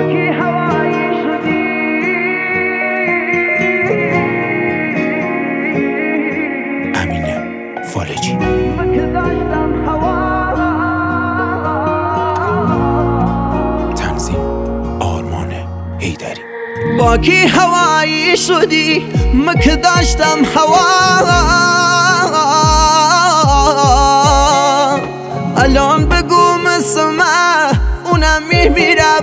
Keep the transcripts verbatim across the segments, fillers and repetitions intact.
کی هوایی شدی امینه فالجی که داشتم هوا تنظیم آرمان حیدری با کی هوایی شدی من که داشتم هوا الان بگو مسمع اونم میمیره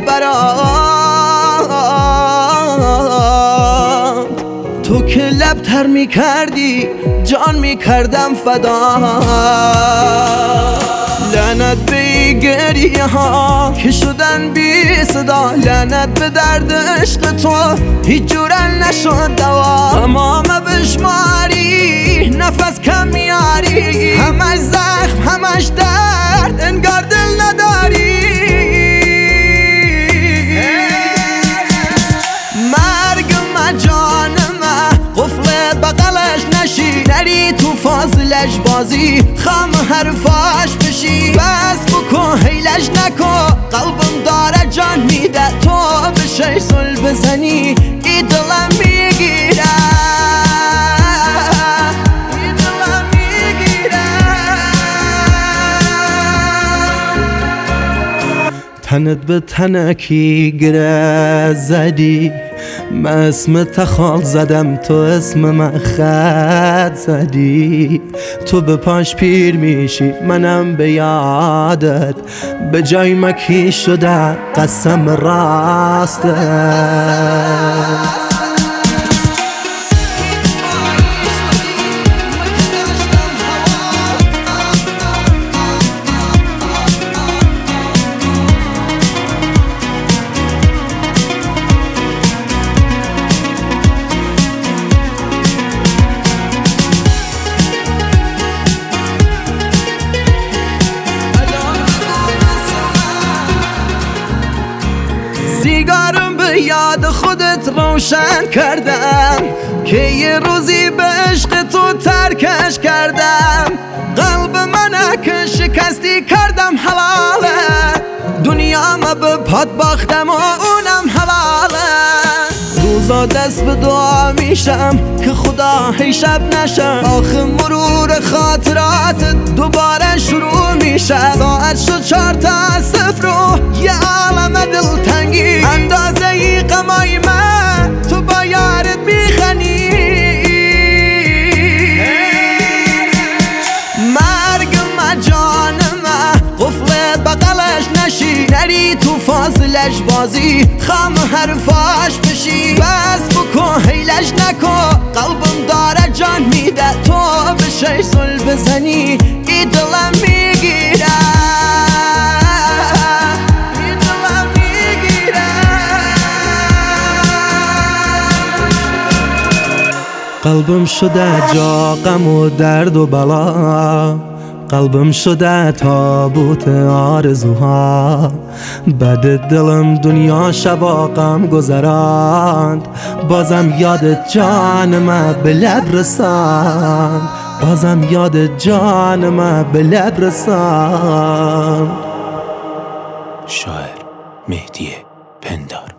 برام تو که لبتر میکردی جان میکردم فدا لعنت به گریه ها که شدن بی صدا لعنت به درد عشق تو هیچ جورن نشد دوا تمام بشماری نفس کم میاری همش زخم همش درد انگار دل نداری مرگ ما جان ما قفل بغلش نشی نری تو فاصلش بازی خم حرفاش بشی بس بکن هیلش نکن قلبم داره جان میده تو بشی سل بزنی ای دلم میگیره ای دلم میگیره تنت به تنکی گره زدی من اسم تخال زدم تو اسم من خط زدی تو به پاش پیر میشی منم به یادت به جای مکی شده قسم راستت سیگارم به یاد خودت روشن کردم که یه روزی به عشق تو ترکش کردم قلب منه که شکستی کردم حلاله دنیا ما به پات باختم و اونم حلاله روزا دست به دعا میشم که خدا هی شب نشم آخه مرور خاطرات دوباره شروع میشه ساعت شد چار تا صفر و یه عالم دلتنگی اندازه ای غمای من تو با یارت میخنی مرگ ما جان ما قفل بغلش نشی نری تو فاصلش بازی خم حرفاش بشی بس بکن هیلش نکن قلبم داره جان میده تو بشی سل بزنی ای دلم میگیره ای دلم میگیره قلبم شده جا غم و درد و بلا قلبم شده تابوت آرزوها بعد دلم دنیا شبا غم گذراند بازم یاد جان ما به لب رساند بازم یاد جان ما به لب رساند شاعر مهدی پندار